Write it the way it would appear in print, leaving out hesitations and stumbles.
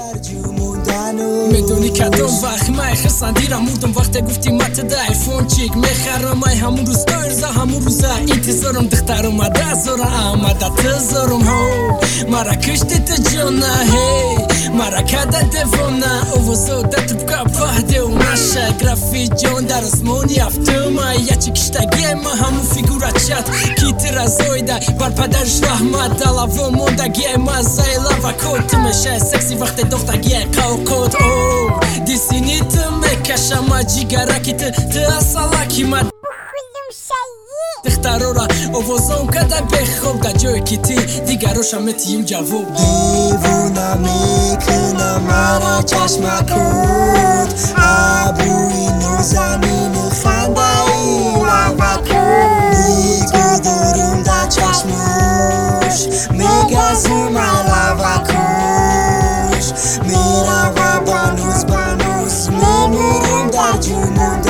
در جموندنو میدونی کدوم وقت من خسندیرم موندم وقت گفتی مت ده فون چیک میخرم مای همون روز دارزه همون روزه انتظارم دختر اومده زورا آمده تزارم هو مرا کشتی تو جونه هی مرا کده دیوونه اوزو دت بکا پهده و نشه گرافی جون در اسمونی افتومه یا چی کشتگی ما همون فیگورا چت کیتی را زویده بر پدرش رحمت دلا و موندگی ما زیلا و کت میشه سکسی وقت دختگی قوقت او دیسینی تو میکشم جیگرکی تو اصلاکی من دخترورا اووزون کده بخوب در جای کیتی دیگروشم متیم جواب دیوونه میکنه مرا چشمکوت ابروی نازنین خنده ای لبکوت میگذارم در چشمش میگزیم لبکوش میروه بانوز میمیرم در جنون